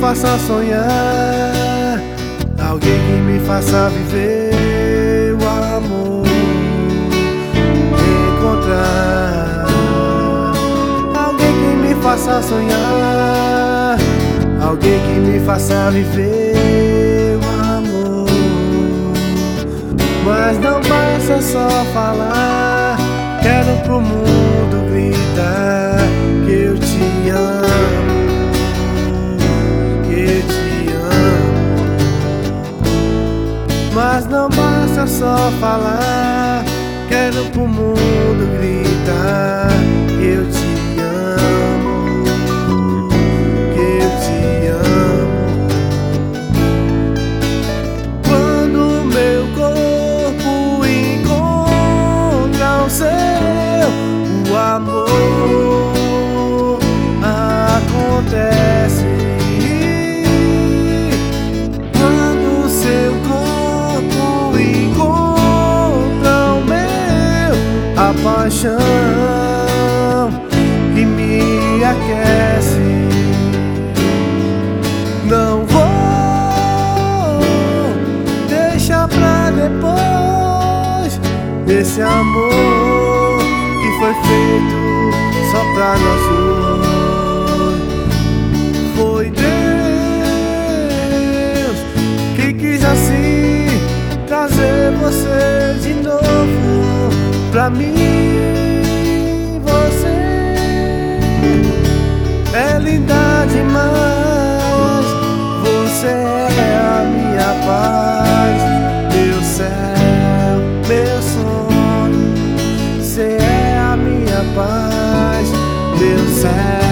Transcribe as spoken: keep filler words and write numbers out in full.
faça sonhar, alguém que me faça viver o amor, encontrar alguém que me faça sonhar, alguém que me faça viver o amor. Mas não basta só falar, quero pro mundo gritar que eu te amo, que eu te amo. Mas não basta só falar, quero pro mundo gritar que eu te amo, que eu te amo. Quando meu corpo encontra o seu, o amor acontece. Quando seu corpo encontra o meu, a paixão que me aquece. Não vou deixar pra depois esse amor que foi feito só pra nós dois. Foi Deus que quis assim trazer você de novo pra mim. Você é linda demais, você é a minha paz, meu céu, meu sonho. Você é a minha paz, meu céu.